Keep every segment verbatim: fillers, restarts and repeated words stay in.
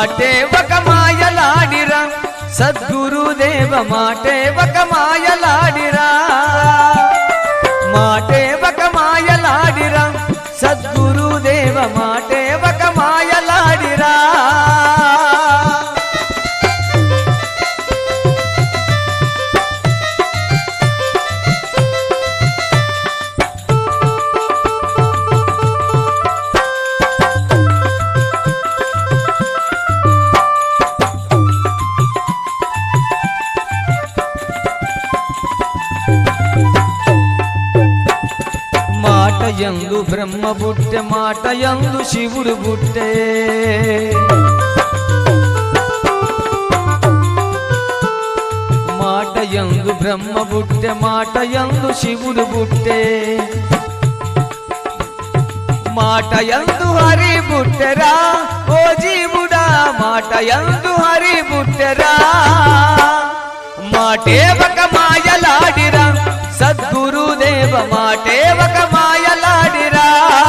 మాటే ఒక మాయలాడిరా సద్గురుదేవ మాటే ఒక మాయలాడిరా మాటే ఒక మాయలాడిరా సద్గురుదేవ మాటే ఒక మాయలాడిరా మాటయందు బ్రహ్మ బుట్టె మాటయందు శివుడు బుట్టె మాటయందు బ్రహ్మ బుట్టె మాటయందు శివుడు బుట్టె మాటయందు హరి బుట్టెరా ఓ జీవుడా మాటయందు హరి బుట్టెరా మాటే ఒక మాయలాడిరా సద్గురుదేవ మాటే ఒక మాయలాడిరా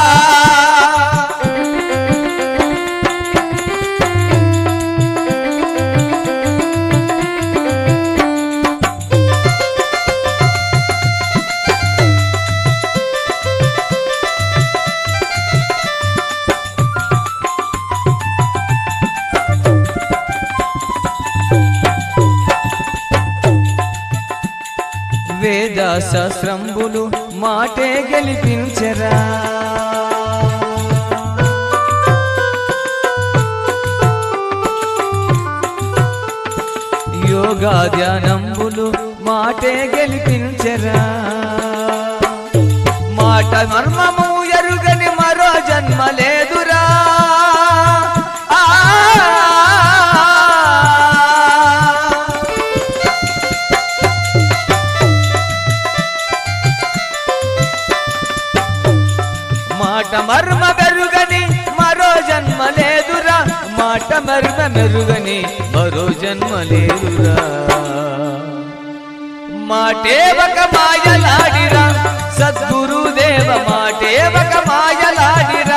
వేద సహస్రంబులు మాటే గెలిపించరా యోగా ధ్యానంబులు మాటే గెలిపించరా మాట మర్మము ఎరుగని మరో జన్మ లేదురా మాట మర్మ మెరుగని మరో జన్మ లేదురా మాట మర్మ మెరుగని మరో జన్మ లేదురా మాటే ఒక మాయలాడిరా సద్గురుదేవ మాటే ఒక మాయలాడిరా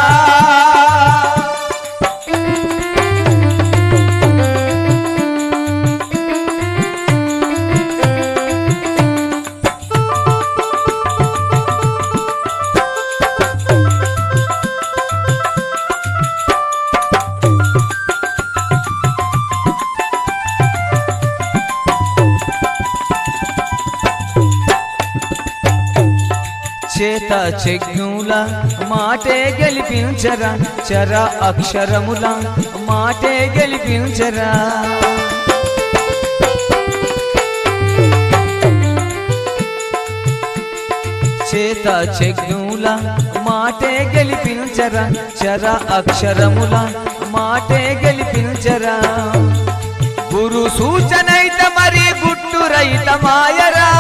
చేత చెగ్నుల మాటే గెలిపించరా చర అక్షరముల మాటే గెలిపించరా చేత చెగ్నుల మాటే గెలిపించరా చర అక్షరముల మాటే గెలిపించరా గురు సూచనైత మరి గుట్టు రైత మాయరా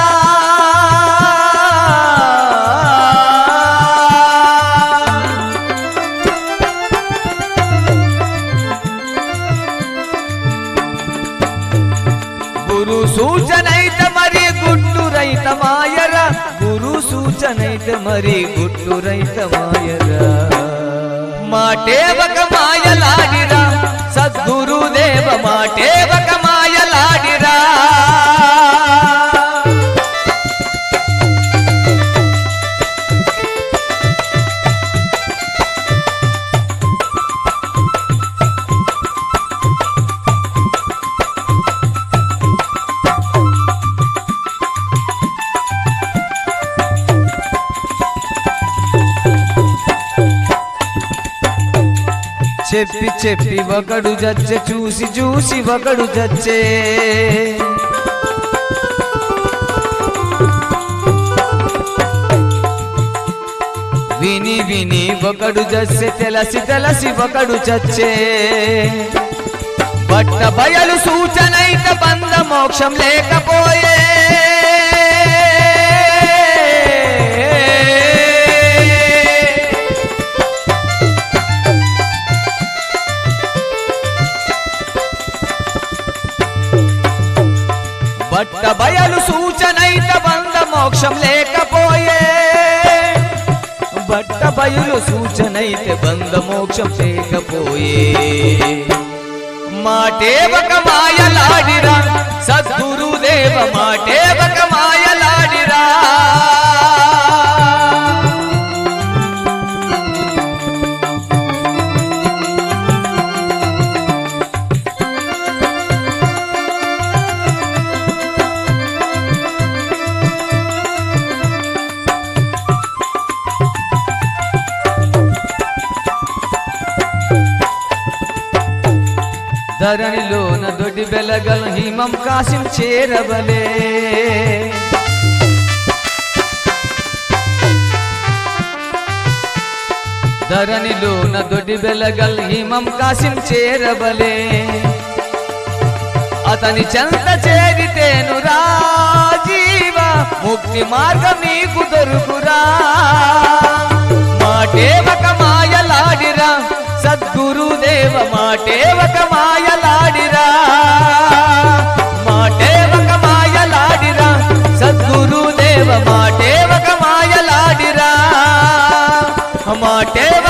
గురు సూచనైత మరి గుట్టు రైత మాయరా గురు సూచనైత మరి గుట్టు రైత మాయరా మాటే ఒక మాయలాడిరా సద్గురుదేవ మాటే ఒక మాయలాడిరా చెప్పి చెప్పి ఒకడు జచ్చే చూసి చూసి ఒకడు జచ్చే విని విని ఒకడు జచ్చే తెలసి తెలసి ఒకడు చచ్చే పట్ట బయలు సూచనైత బంధ మోక్షం లేకపోయే బట్ట బయలు సూచనైత బంధ మోక్షం లేకపోయే బట్ట బయలు సూచనైతే బంధ మోక్షం లేకపోయే మాటేవక మాయలాడిరా సద్గురుదేవ మాటేవక మాయలాడిరా ధరణిలోన దొడ్డి బెలగల్ హిమం కాసిం చేరబలే ధరణిలోన దొడ్డి బెలగల్ హిమం కాసిం చేరబలే అతని చెంత చేరితేను రాజీవ ముక్తి మార్గం నీకు దొరుకురా మాటేవక మాయలాడిరా సద్గురుదేవ మాటేవక మాయలాడిరా మాటేవక మాయలాడిరా సద్గురుదేవ మాటేవక మాయలాడిరా మాటేవ